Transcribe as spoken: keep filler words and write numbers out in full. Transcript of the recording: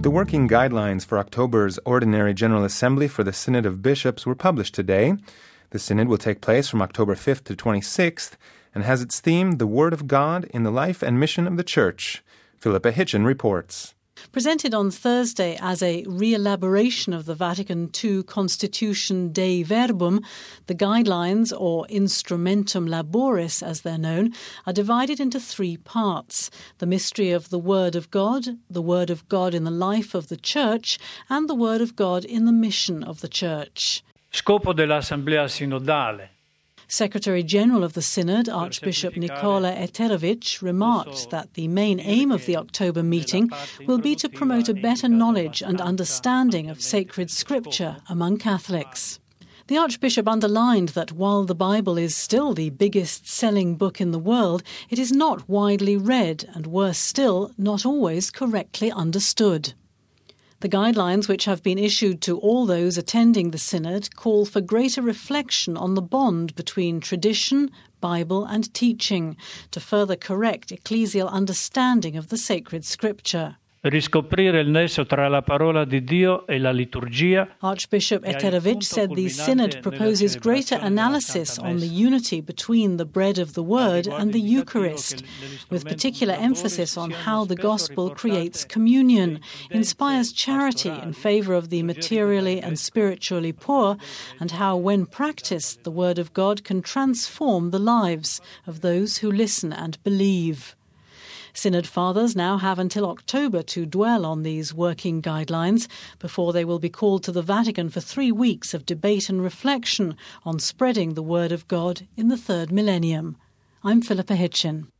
The working guidelines for October's Ordinary General Assembly for the Synod of Bishops were published today. The Synod will take place from October fifth to twenty-sixth and has its theme, The Word of God in the Life and Mission of the Church. Philippa Hitchin reports. Presented on Thursday as a re-elaboration of the Vatican two Constitution Dei Verbum, the guidelines, or Instrumentum Laboris as they're known, are divided into three parts: the mystery of the Word of God, the Word of God in the life of the Church, and the Word of God in the mission of the Church. Scopo dell'Assemblea Sinodale. Secretary-General of the Synod, Archbishop Nicola Eterovich, remarked that the main aim of the October meeting will be to promote a better knowledge and understanding of sacred scripture among Catholics. The Archbishop underlined that while the Bible is still the biggest-selling book in the world, it is not widely read and, worse still, not always correctly understood. The guidelines, which have been issued to all those attending the Synod, call for greater reflection on the bond between tradition, Bible and teaching, to further correct ecclesial understanding of the sacred scripture. Riscoprire il nesso tra la parola di Dio e la liturgia. Archbishop Eterovich said the Synod proposes greater analysis on the unity between the bread of the Word and the Eucharist, with particular emphasis on how the Gospel creates communion, inspires charity in favour of the materially and spiritually poor, and how, when practiced, the Word of God can transform the lives of those who listen and believe. Synod Fathers now have until October to dwell on these working guidelines before they will be called to the Vatican for three weeks of debate and reflection on spreading the Word of God in the third millennium. I'm Philippa Hitchin.